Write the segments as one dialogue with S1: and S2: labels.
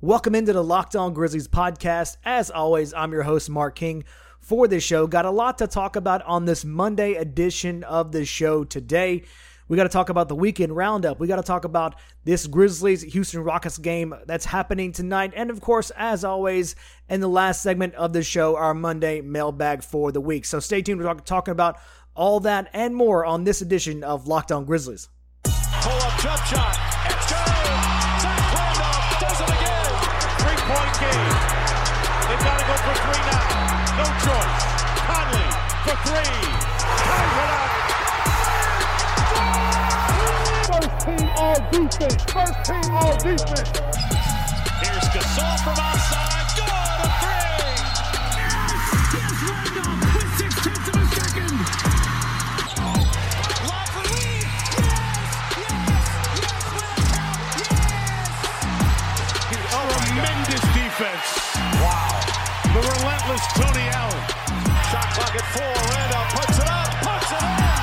S1: Welcome into the Locked On Grizzlies podcast. As always, I'm your host, Mark King, for this show. Got a lot to talk about on this Monday edition of the show today. We got to talk about the weekend roundup. We got to talk about this Grizzlies-Houston Rockets game that's happening tonight. And of course, as always, in the last segment of the show, our Monday mailbag for the week. So stay tuned. We're talking about all that and more on this edition of Locked On Grizzlies.
S2: Pull-up jump shot. It's good. Zach Randolph does it again. Three-point game. They've got to go for three now. No choice. Conley for three. Ties it up.
S3: First team all defense. First team all defense.
S2: Here's Gasol from outside. Good, a three.
S4: Yes, Randolph with 6/10 of a second.
S2: Lob for Lee. Yes. Tremendous defense. Wow. The relentless Tony Allen. Shot clock at 4. Randolph puts it up. Puts it up.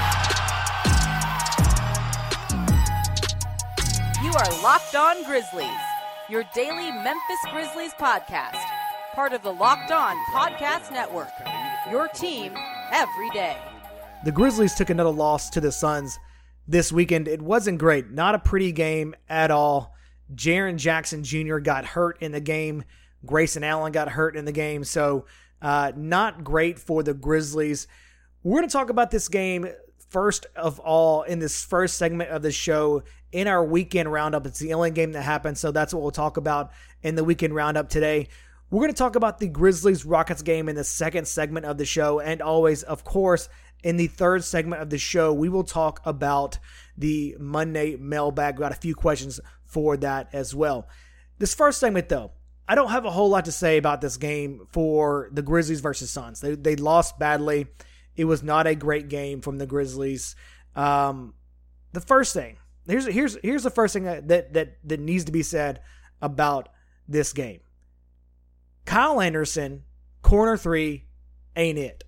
S5: You are Locked On Grizzlies, your daily Memphis Grizzlies podcast. Part of the Locked On Podcast Network, your team every day.
S1: The Grizzlies took another loss to the Suns this weekend. It wasn't great. Not a pretty game at all. Jaren Jackson Jr. got hurt in the game. Grayson Allen got hurt in the game. So not great for the Grizzlies. We're going to talk about this game first of all in this first segment of the show in our weekend roundup. It's the only game that happened, so that's what we'll talk about in the weekend roundup today. We're going to talk about the Grizzlies-Rockets game in the second segment of the show, and always, of course, in the third segment of the show, we will talk about the Monday mailbag. We got a few questions for that as well. This first segment, though, I don't have a whole lot to say about this game for the Grizzlies versus Suns. They lost badly. It was not a great game from the Grizzlies. The first thing, here's the first thing that needs to be said about this game. Kyle Anderson, corner three, ain't it.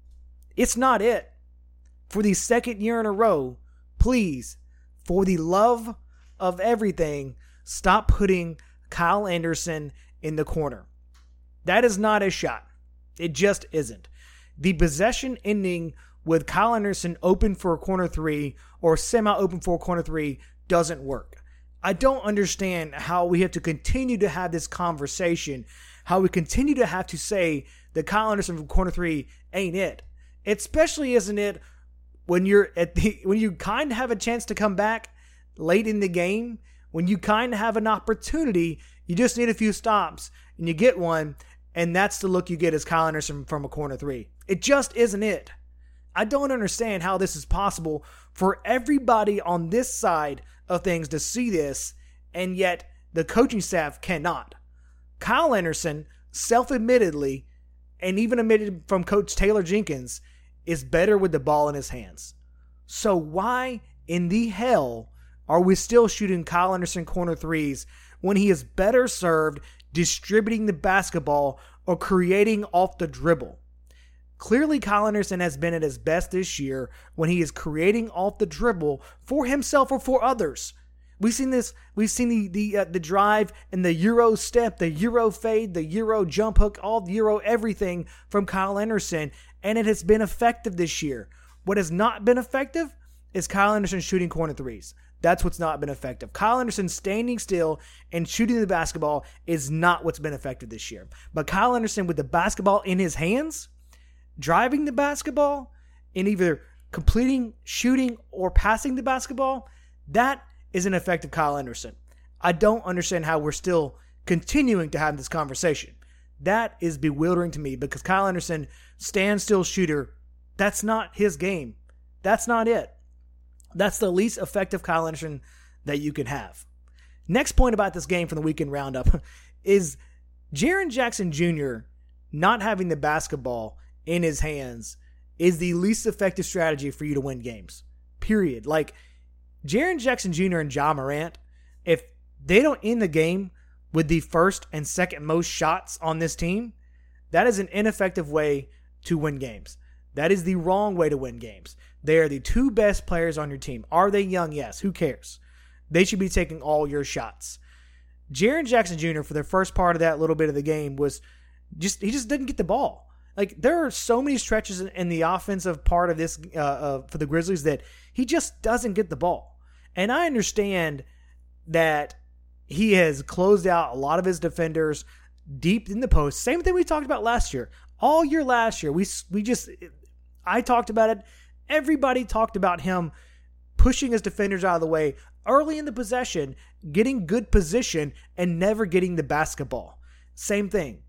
S1: It's not it. For the second year in a row, please, for the love of everything, stop putting Kyle Anderson in the corner. That is not a shot. It just isn't. The possession ending with Kyle Anderson open for a corner three or semi-open for a corner three doesn't work. I don't understand how we have to continue to have this conversation, how we continue to have to say that Kyle Anderson from corner three ain't it. Especially isn't it when when you kind of have a chance to come back late in the game, when you kind of have an opportunity, you just need a few stops and you get one, and that's the look you get as Kyle Anderson from a corner three. It just isn't it. I don't understand how this is possible for everybody on this side of things to see this, and yet the coaching staff cannot. Kyle Anderson, self-admittedly, and even admitted from Coach Taylor Jenkins, is better with the ball in his hands. So why in the hell are we still shooting Kyle Anderson corner threes when he is better served distributing the basketball or creating off the dribble? Clearly, Kyle Anderson has been at his best this year when he is creating off the dribble for himself or for others. We've seen this. We've seen the drive and the Euro step, the Euro fade, the Euro jump hook, all the Euro everything from Kyle Anderson, and it has been effective this year. What has not been effective is Kyle Anderson shooting corner threes. That's what's not been effective. Kyle Anderson standing still and shooting the basketball is not what's been effective this year. But Kyle Anderson with the basketball in his hands, driving the basketball, and either completing, shooting, or passing the basketball, that is an effective Kyle Anderson. I don't understand how we're still continuing to have this conversation. That is bewildering to me because Kyle Anderson, standstill shooter, that's not his game. That's not it. That's the least effective Kyle Anderson that you can have. Next point about this game from the weekend roundup is Jaren Jackson Jr. not having the basketball in his hands is the least effective strategy for you to win games. Period. Like, Jaren Jackson Jr. and Ja Morant, if they don't end the game with the first and second most shots on this team, that is an ineffective way to win games. That is the wrong way to win games. They are the two best players on your team. Are they young? Yes. Who cares? They should be taking all your shots. Jaren Jackson Jr. for the first part of that little bit of the game he just didn't get the ball. Like, there are so many stretches in the offensive part of this for the Grizzlies that he just doesn't get the ball. And I understand that he has closed out a lot of his defenders deep in the post. Same thing we talked about last year. All year last year, I talked about it. Everybody talked about him pushing his defenders out of the way early in the possession, getting good position, and never getting the basketball. Same thing.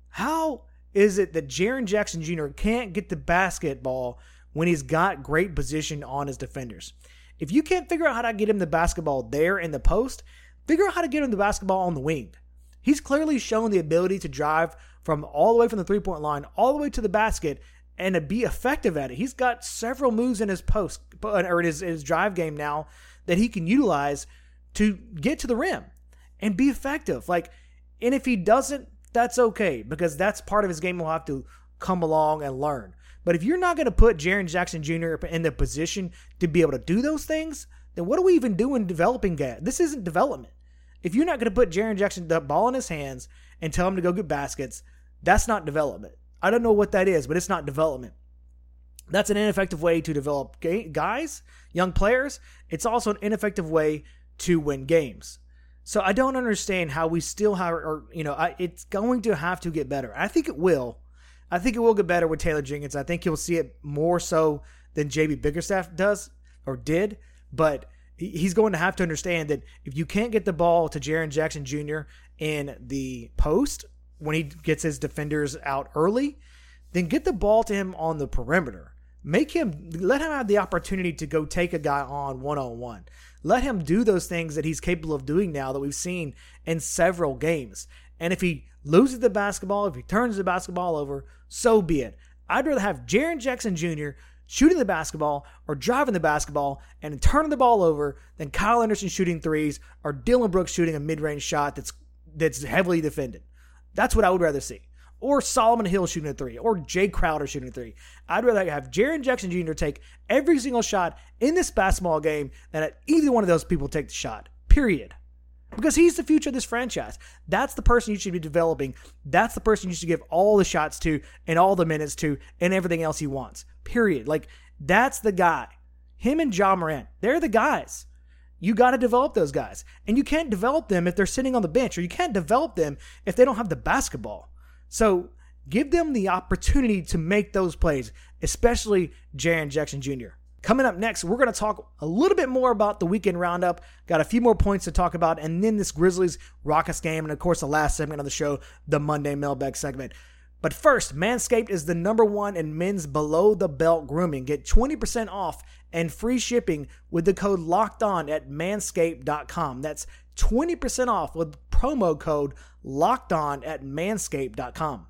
S1: How is it that Jaren Jackson Jr. can't get the basketball when he's got great position on his defenders? If you can't figure out how to get him the basketball there in the post, figure out how to get him the basketball on the wing. He's clearly shown the ability to drive from all the way from the three-point line all the way to the basket and to be effective at it. He's got several moves in his post or in his drive game now that he can utilize to get to the rim and be effective. And if he doesn't, that's okay, because that's part of his game he'll have to come along and learn. But if you're not going to put Jaren Jackson Jr. in the position to be able to do those things, then what are we even doing developing that? This isn't development. If you're not going to put Jaren Jackson the ball in his hands and tell him to go get baskets, that's not development. I don't know what that is, but it's not development. That's an ineffective way to develop guys, young players. It's also an ineffective way to win games. So I don't understand how we still have, it's going to have to get better. I think it will. I think it will get better with Taylor Jenkins. I think you'll see it more so than JB Bickerstaff does or did. But he's going to have to understand that if you can't get the ball to Jaren Jackson Jr. in the post when he gets his defenders out early, then get the ball to him on the perimeter. Let him have the opportunity to go take a guy on one-on-one. Let him do those things that he's capable of doing now that we've seen in several games. And if he loses the basketball, if he turns the basketball over, so be it. I'd rather have Jaren Jackson Jr. shooting the basketball or driving the basketball and turning the ball over than Kyle Anderson shooting threes or Dylan Brooks shooting a mid-range shot that's heavily defended. That's what I would rather see. Or Solomon Hill shooting a three, or Jay Crowder shooting a three. I'd rather have Jaren Jackson Jr. take every single shot in this basketball game than either one of those people take the shot, period. Because he's the future of this franchise. That's the person you should be developing. That's the person you should give all the shots to and all the minutes to and everything else he wants, period. That's the guy. Him and Ja Morant, they're the guys. You got to develop those guys. And you can't develop them if they're sitting on the bench, or you can't develop them if they don't have the basketball. So give them the opportunity to make those plays, especially Jaren Jackson Jr. Coming up next, we're going to talk a little bit more about the weekend roundup. Got a few more points to talk about, and then this Grizzlies-Rockets game, and of course the last segment of the show, the Monday Mailbag segment. But first, Manscaped is the #1 in men's below-the-belt grooming. Get 20% off and free shipping with the code LOCKEDON at manscaped.com. That's 20% off with promo code LOCKEDON at manscaped.com.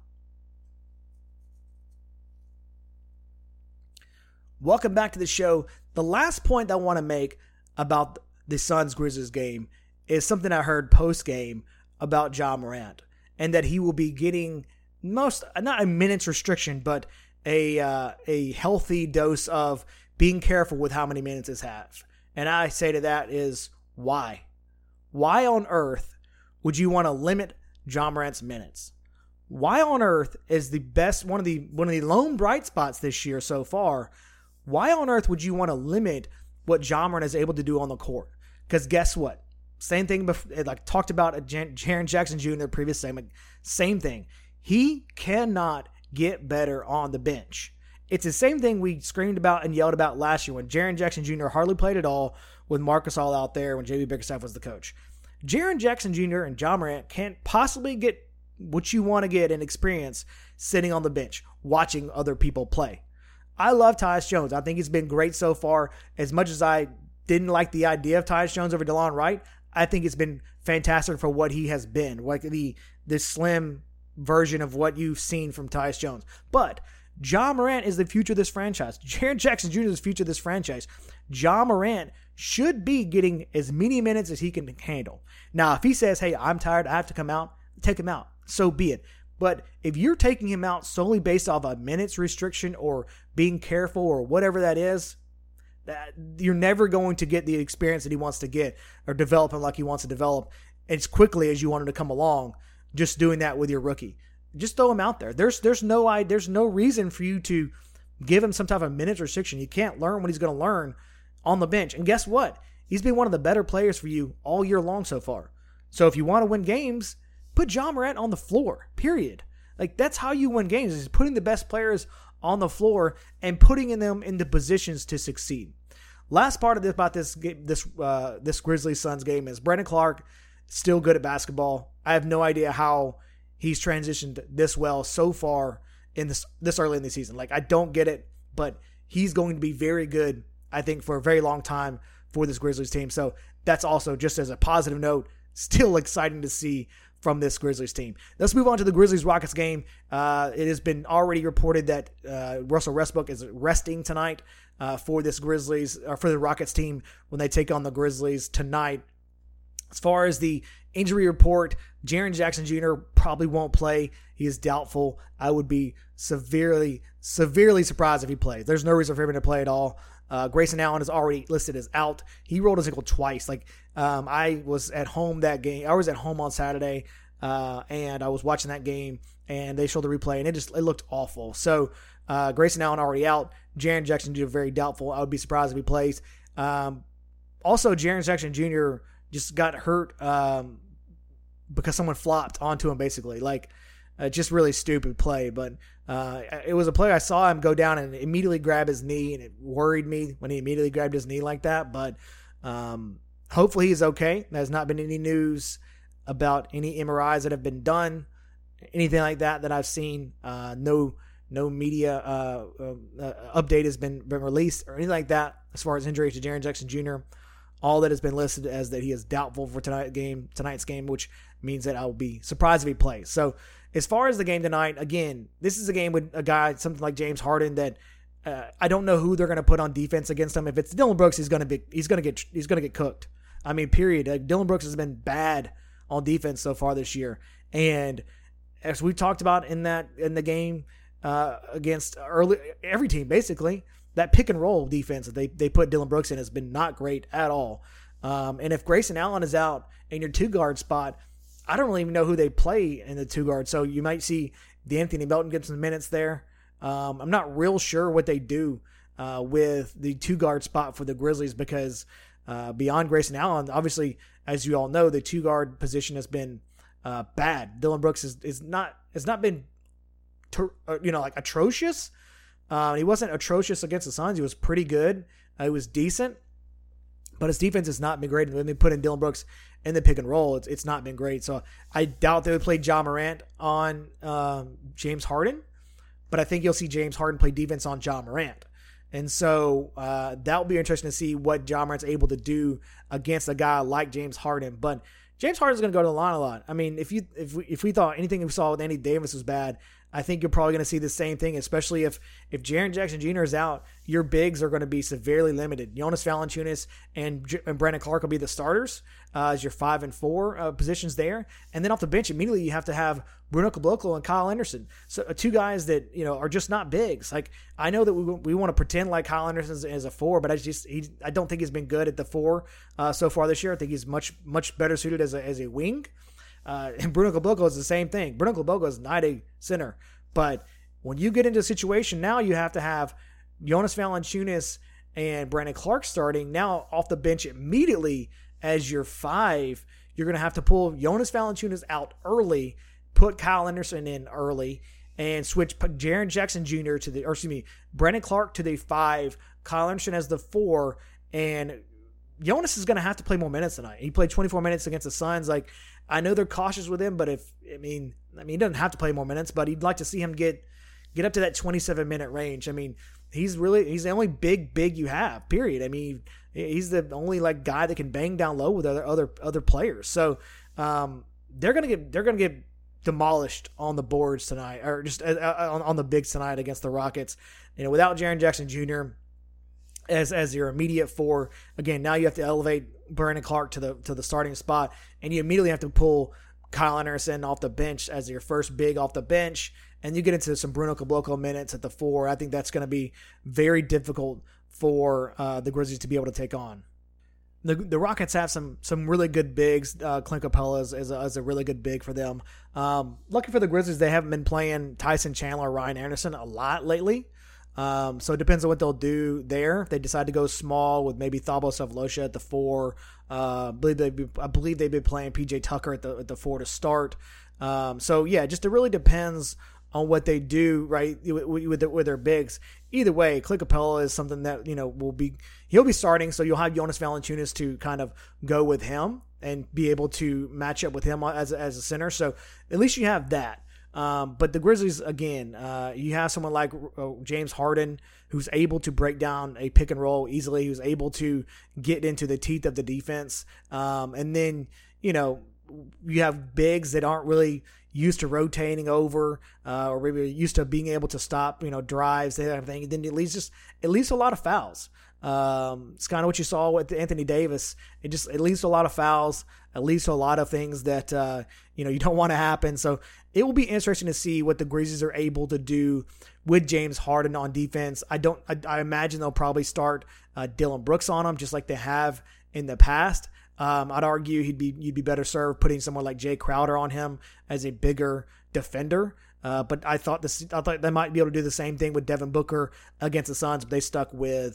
S1: Welcome back to the show. The last point I want to make about the Suns-Grizzlies game is something I heard post-game about Ja Morant, and that he will be getting not a minutes restriction, but a healthy dose of being careful with how many minutes he has. And I say to that is, why? Why on earth would you want to limit Ja Morant's minutes? Why on earth is the best, one of the lone bright spots this year so far? Why on earth would you want to limit what Ja Morant is able to do on the court? Because guess what? Same thing, talked about Jaren Jackson Jr. in the previous segment. Same thing. He cannot get better on the bench. It's the same thing we screamed about and yelled about last year when Jaren Jackson Jr. hardly played at all with Marcus All out there when JB Bickerstaff was the coach. Jaren Jackson Jr. and Ja Morant can't possibly get what you want to get and experience sitting on the bench, watching other people play. I love Tyus Jones. I think he's been great so far. As much as I didn't like the idea of Tyus Jones over DeLon Wright, I think it's been fantastic for what he has been, like the slim version of what you've seen from Tyus Jones. But Ja Morant is the future of this franchise. Jaren Jackson Jr. is the future of this franchise. Ja Morant should be getting as many minutes as he can handle. Now, if he says, hey, I'm tired, I have to come out, take him out. So be it. But if you're taking him out solely based off a minutes restriction or being careful or whatever that is, you're never going to get the experience that he wants to get or develop him like he wants to develop as quickly as you want him to come along, just doing that with your rookie. Just throw him out there. There's no reason for you to give him some type of minutes restriction. You can't learn what he's going to learn on the bench. And guess what? He's been one of the better players for you all year long so far. So if you want to win games, put Ja Morant on the floor, period. Like, that's how you win games, is putting the best players on the floor and putting them into positions to succeed. Last part of this about this game, this Grizzlies Suns game is Brandon Clark still good at basketball. I have no idea how he's transitioned this well so far in this early in the season. Like, I don't get it, but he's going to be very good, I think, for a very long time for this Grizzlies team. So that's also, just as a positive note, still exciting to see from this Grizzlies team. Let's move on to the Grizzlies-Rockets game. It has been already reported that Russell Westbrook is resting tonight for this Grizzlies, or for the Rockets team when they take on the Grizzlies tonight. As far as the injury report, Jaren Jackson Jr. probably won't play. He is doubtful. I would be severely surprised if he plays. There's no reason for him to play at all. Grayson Allen is already listed as out. He rolled his ankle twice. I was at home that game. I was at home on Saturday, and I was watching that game, and they showed the replay, and it looked awful. So Grayson Allen already out. Jaren Jackson Jr. very doubtful. I would be surprised if he plays. Also, Jaren Jackson Jr. just got hurt because someone flopped onto him, basically. Just really stupid play. But it was a play I saw him go down and immediately grab his knee, and it worried me when he immediately grabbed his knee like that. But hopefully he's okay. There's not been any news about any MRIs that have been done, anything like that I've seen. No media update has been released or anything like that as far as injuries to Jaren Jackson Jr. All that has been listed as that he is doubtful for tonight's game, which means that I will be surprised if he plays. So as far as the game tonight, again, this is a game with a guy, something like James Harden, that I don't know who they're going to put on defense against him. If it's Dillon Brooks, he's going to get cooked. I mean, period. Dillon Brooks has been bad on defense so far this year, and as we talked about in the game against every team, basically, that pick and roll defense that they put Dillon Brooks in has been not great at all. And if Grayson Allen is out in your 2-guard spot, I don't really even know who they play in the 2-guard. So you might see Anthony Melton get some minutes there. I'm not real sure what they do with the 2-guard spot for the Grizzlies, because beyond Grayson Allen, obviously, as you all know, the 2-guard position has been bad. Dillon Brooks has not been atrocious. He wasn't atrocious against the Suns. He was pretty good. He was decent, but his defense has not been great. And when they put in Dillon Brooks in the pick and roll, it's not been great. So I doubt they would play Ja Morant on James Harden, but I think you'll see James Harden play defense on Ja Morant. And so that will be interesting to see what Ja Morant's able to do against a guy like James Harden. But James Harden's going to go to the line a lot. I mean, if we thought anything we saw with Anthony Davis was bad, I think you're probably going to see the same thing, especially if Jaren Jackson Jr. is out. Your bigs are going to be severely limited. Jonas Valanciunas and Brandon Clark will be the starters as your 5 and 4 positions there. And then off the bench, immediately you have to have Bruno Caboclo and Kyle Anderson. So two guys that are just not bigs. Like, I know that we want to pretend like Kyle Anderson is a 4, but I don't think he's been good at the 4 so far this year. I think he's much better suited as a wing. And Bruno Caboclo is the same thing. Bruno Caboclo is not a center. But when you get into a situation now, you have to have Jonas Valanciunas and Brandon Clark starting. Now off the bench immediately as your 5, you're going to have to pull Jonas Valanciunas out early, put Kyle Anderson in early, and switch Jaren Jackson Jr. Brandon Clark to the 5, Kyle Anderson as the 4, and Jonas is going to have to play more minutes tonight. He played 24 minutes against the Suns. I know they're cautious with him, but he doesn't have to play more minutes, but you'd like to see him get up to that 27-minute range. I mean, he's the only big you have, period. I mean, he's the only guy that can bang down low with other players. So they're gonna get demolished on the boards tonight, or just on the bigs tonight against the Rockets. Without Jaren Jackson Jr. as your immediate 4, again, now you have to elevate Brandon Clark to the starting spot, and you immediately have to pull Kyle Anderson off the bench as your first big off the bench, and you get into some Bruno Caboclo minutes at the 4. I think that's going to be very difficult for the Grizzlies to be able to take on. the Rockets have some really good bigs. Clint Capella is a really good big for them. Lucky for the Grizzlies, they haven't been playing Tyson Chandler or Ryan Anderson a lot lately. So it depends on what they'll do there. If they decide to go small with maybe Thabo Sefolosha at the 4. I believe they've been playing PJ Tucker at the 4 to start. So yeah, just it really depends on what they do, right, with their bigs. Either way, Clint Capella is something that, he'll be starting, so you'll have Jonas Valanciunas to kind of go with him and be able to match up with him as a center. So at least you have that. But the Grizzlies, again, you have someone like James Harden who's able to break down a pick and roll easily, who's able to get into the teeth of the defense. And then, you have bigs that aren't really used to rotating over, or maybe used to being able to stop, drives and everything. Then it leads a lot of fouls. It's kind of what you saw with Anthony Davis. It leads to a lot of fouls, it leads to a lot of things that, you don't want to happen. So it will be interesting to see what the Grizzlies are able to do with James Harden on defense. I imagine they'll probably start Dillon Brooks on him, just like they have in the past. I'd argue you'd be better served putting someone like Jay Crowder on him as a bigger defender. But I thought they might be able to do the same thing with Devin Booker against the Suns, but they stuck with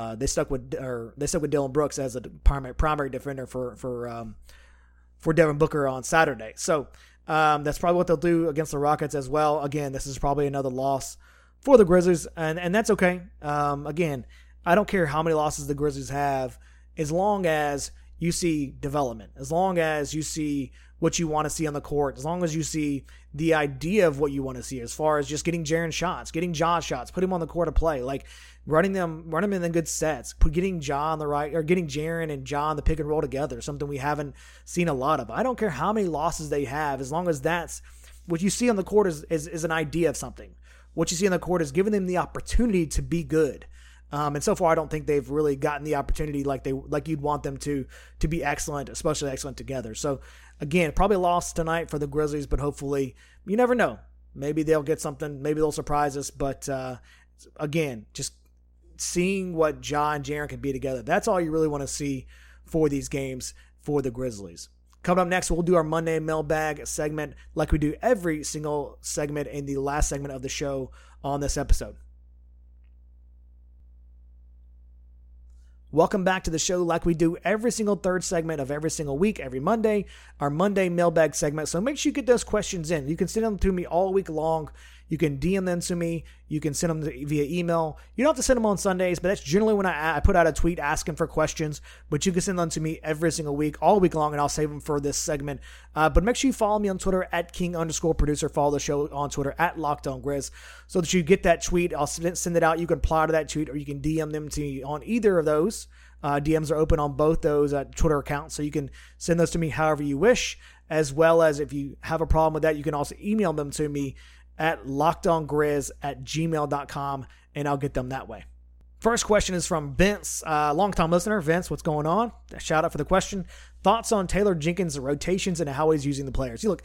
S1: Dillon Brooks as a primary defender for Devin Booker on Saturday. So that's probably what they'll do against the Rockets as well. Again, this is probably another loss for the Grizzlies, and that's okay. Again, I don't care how many losses the Grizzlies have, as long as you see development, as long as you see what you want to see on the court, as long as you see the idea of what you want to see as far as just getting Jaren shots, getting Ja shots, put him on the court to play, like running them in the good sets, getting Ja on the right, or getting Jaren and Ja on the pick and roll together, something we haven't seen a lot of. I don't care how many losses they have, as long as that's what you see on the court is an idea of something. What you see on the court is giving them the opportunity to be good. And so far, I don't think they've really gotten the opportunity like you'd want them to be excellent, especially excellent together. So again, probably lost tonight for the Grizzlies, but hopefully, you never know. Maybe they'll get something. Maybe they'll surprise us. But again, just seeing what Ja and Jaren can be together, that's all you really want to see for these games for the Grizzlies. Coming up next, we'll do our Monday mailbag segment like we do every single segment in the last segment of the show on this episode. Welcome back to the show like we do every single third segment of every single week, every Monday, our Monday mailbag segment. So make sure you get those questions in. You can send them to me all week long. You can DM them to me. You can send them via email. You don't have to send them on Sundays, but that's generally when I put out a tweet asking for questions. But you can send them to me every single week, all week long, and I'll save them for this segment. But make sure you follow me on Twitter at @King_producer. Follow the show on Twitter at LockedOnGrizz so that you get that tweet. I'll send it out. You can apply to that tweet, or you can DM them to me on either of those. DMs are open on both those Twitter accounts, so you can send those to me however you wish, as well as if you have a problem with that, you can also email them to me at lockedongrizz@gmail.com, and I'll get them that way. First question is from Vince, longtime listener. Vince, what's going on? A shout out for the question. Thoughts on Taylor Jenkins' rotations and how he's using the players? You look,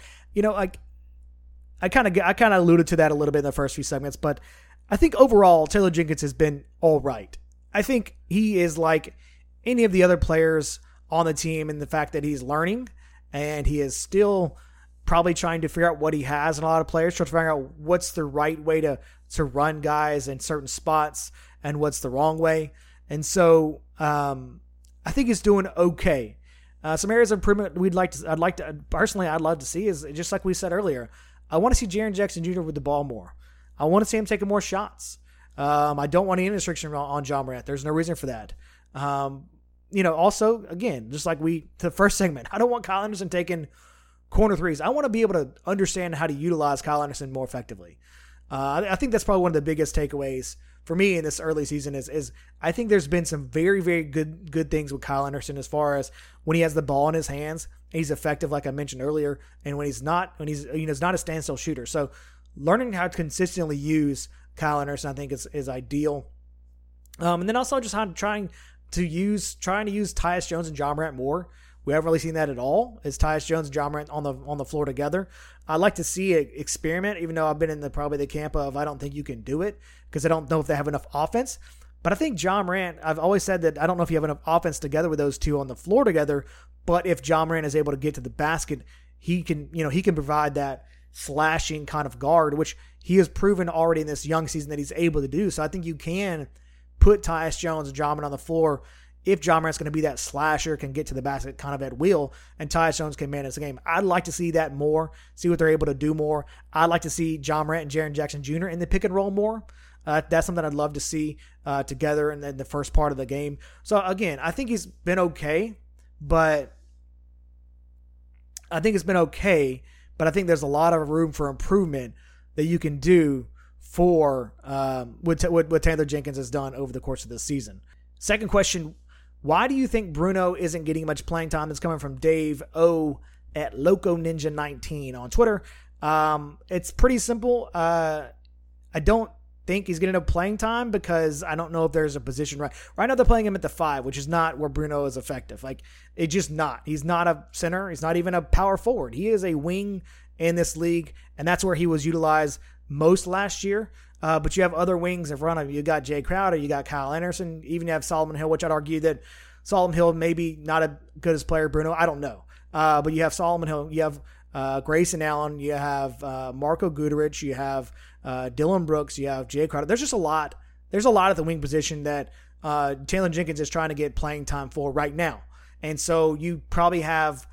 S1: I kind of alluded to that a little bit in the first few segments, but I think overall Taylor Jenkins has been all right. I think he is like any of the other players on the team in the fact that he's learning, and he is still probably trying to figure out what he has in a lot of players, trying to figure out what's the right way to run guys in certain spots and what's the wrong way. And so I think he's doing okay. Some areas of improvement I'd love to see is just like we said earlier. I want to see Jaren Jackson Jr. with the ball more. I want to see him taking more shots. I don't want any restriction on Ja Morant. There's no reason for that. Also, again, just like the first segment, I don't want Kyle Anderson taking corner threes. I want to be able to understand how to utilize Kyle Anderson more effectively. I think that's probably one of the biggest takeaways for me in this early season is I think there's been some very, very good things with Kyle Anderson as far as when he has the ball in his hands, he's effective, like I mentioned earlier, and when he's not a standstill shooter. So learning how to consistently use Kyle Anderson, I think is ideal. And then also just trying to use Tyus Jones and Ja Morant more. We haven't really seen that at all. Is Tyus Jones and Ja Morant on the floor together? I'd like to see it experiment, even though I've been in probably the camp of I don't think you can do it because I don't know if they have enough offense. But I think Ja Morant, I've always said that I don't know if you have enough offense together with those two on the floor together, but if Ja Morant is able to get to the basket, he can provide that slashing kind of guard, which he has proven already in this young season that he's able to do. So I think you can put Tyus Jones and Ja Morant on the floor if Ja Morant's going to be that slasher, can get to the basket kind of at will, and Tyus Jones can manage the game. I'd like to see that more, see what they're able to do more. I'd like to see Ja Morant and Jaren Jackson Jr. in the pick and roll more. That's something I'd love to see together in the first part of the game. So again, I think he's been okay, but I think there's a lot of room for improvement that you can do for what Taylor Jenkins has done over the course of this season. Second question, why do you think Bruno isn't getting much playing time? That's coming from Dave O at Loco Ninja 19 on Twitter. It's pretty simple. I don't think he's getting enough playing time because I don't know if there's a position right now. They're playing him at the 5, which is not where Bruno is effective. Like, it's just not. He's not a center. He's not even a power forward. He is a wing in this league, and that's where he was utilized most last year. But you have other wings in front of you. You got Jay Crowder, you got Kyle Anderson, even you have Solomon Hill, which I'd argue that Solomon Hill maybe not as good as player Bruno. I don't know. But you have Solomon Hill, you have Grayson Allen, you have Marko Guduric, you have Dylan Brooks, you have Jay Crowder. There's just a lot. There's a lot at the wing position that Taylor Jenkins is trying to get playing time for right now. And so you probably have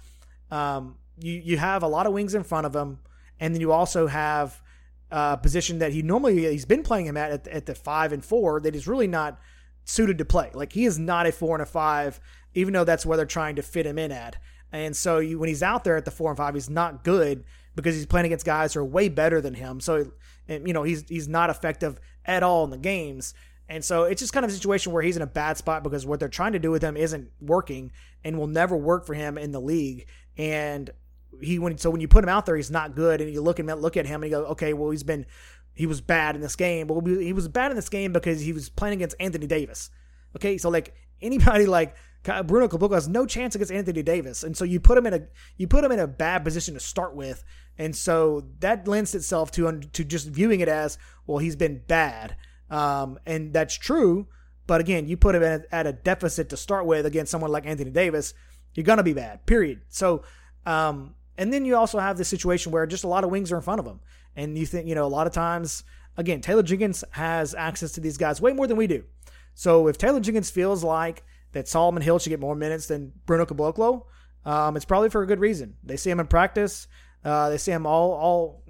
S1: you have a lot of wings in front of him, and then you also have position that he's been playing him at the 5 and 4 that is really not suited to play. Like, he is not a 4 and a 5, even though that's where they're trying to fit him in at. And so when he's out there at the 4 and 5, he's not good because he's playing against guys who are way better than him. So, he's not effective at all in the games. And so it's just kind of a situation where he's in a bad spot because what they're trying to do with him isn't working and will never work for him in the league. And when you put him out there, he's not good. And you look at him and you go, okay, well, he was bad in this game. Well, he was bad in this game because he was playing against Anthony Davis. Okay. So like anybody like Bruno Caboclo has no chance against Anthony Davis. And so you put him in a bad position to start with. And so that lends itself to just viewing it as, well, he's been bad. And that's true. But again, you put him at a deficit to start with against someone like Anthony Davis, you're going to be bad, period. So, and then you also have this situation where just a lot of wings are in front of him. And you think, a lot of times, again, Taylor Jenkins has access to these guys way more than we do. So if Taylor Jenkins feels like that Solomon Hill should get more minutes than Bruno Caboclo, it's probably for a good reason. They see him in practice. They see him all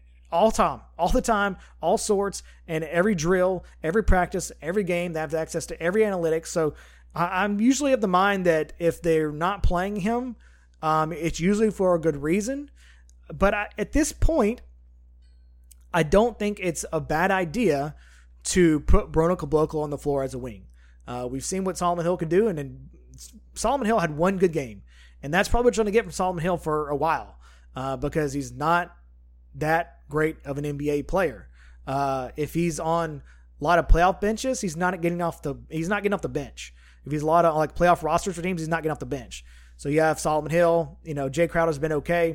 S1: the time, all sorts, and every drill, every practice, every game. They have access to every analytics. So I'm usually of the mind that if they're not playing him, it's usually for a good reason. But at this point, I don't think it's a bad idea to put Bruno Caboclo on the floor as a wing. We've seen what Solomon Hill can do, and then Solomon Hill had one good game. And that's probably what you're going to get from Solomon Hill for a while because he's not that great of an NBA player. If he's on a lot of playoff benches, he's not getting off the bench. If he's a lot of like playoff rosters for teams, he's not getting off the bench. So you have Solomon Hill, Jay Crowder's been okay.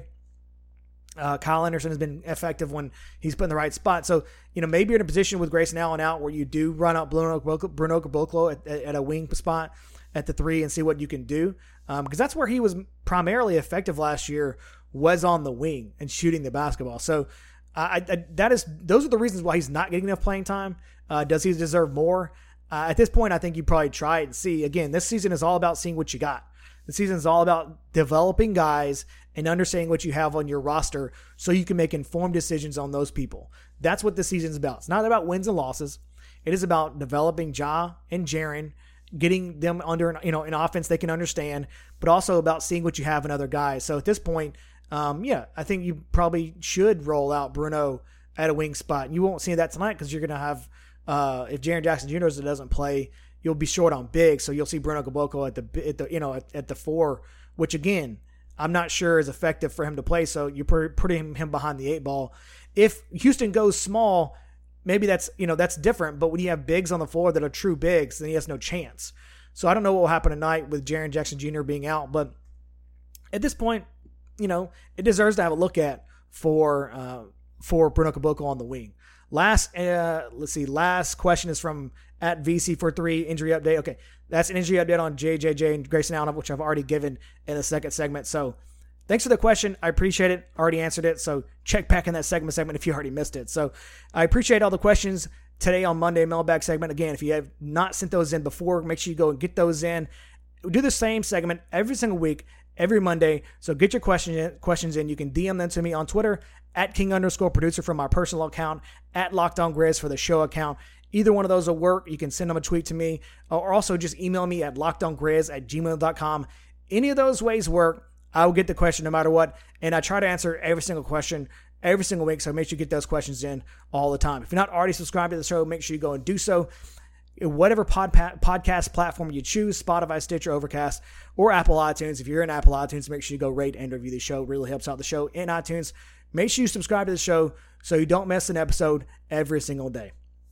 S1: Kyle Anderson has been effective when he's put in the right spot. So, maybe you're in a position with Grayson Allen out where you do run out Bruno Caboclo at a wing spot at the 3 and see what you can do. Because that's where he was primarily effective last year, was on the wing and shooting the basketball. So those are the reasons why he's not getting enough playing time. Does he deserve more? At this point, I think you probably try it and see. Again, this season is all about seeing what you got. The season is all about developing guys and understanding what you have on your roster so you can make informed decisions on those people. That's what this season is about. It's not about wins and losses. It is about developing Ja and Jaren, getting them under an offense they can understand, but also about seeing what you have in other guys. So at this point, I think you probably should roll out Bruno at a wing spot. You won't see that tonight because you're going to have, if Jaren Jackson Jr. doesn't play, you'll be short on big. So you'll see Bruno Caboclo at the 4, which again, I'm not sure is effective for him to play. So you're putting him behind the 8 ball. If Houston goes small, maybe that's different. But when you have bigs on the floor that are true bigs, then he has no chance. So I don't know what will happen tonight with Jaren Jackson Jr. being out. But at this point, it deserves to have a look at for Bruno Caboclo on the wing. Last question is from at VC43 injury update. Okay, that's an injury update on JJJ and Grayson Allen, which I've already given in the second segment. So thanks for the question. I appreciate it. Already answered it. So check back in that segment if you already missed it. So I appreciate all the questions today on Monday mailbag segment. Again, if you have not sent those in before, make sure you go and get those in. We do the same segment every single week, every Monday. So get your questions in. You can DM them to me on Twitter at @King_producer from my personal account, at LockedOnGrizz for the show account. Either one of those will work. You can send them a tweet to me, or also just email me at lockedongrizz@gmail.com. Any of those ways work. I will get the question no matter what, and I try to answer every single question every single week, so make sure you get those questions in all the time. If you're not already subscribed to the show, make sure you go and do so. Whatever podcast platform you choose, Spotify, Stitcher, Overcast, or Apple iTunes. If you're in Apple iTunes, make sure you go rate and review the show. It really helps out the show in iTunes. Make sure you subscribe to the show so you don't miss an episode every single day.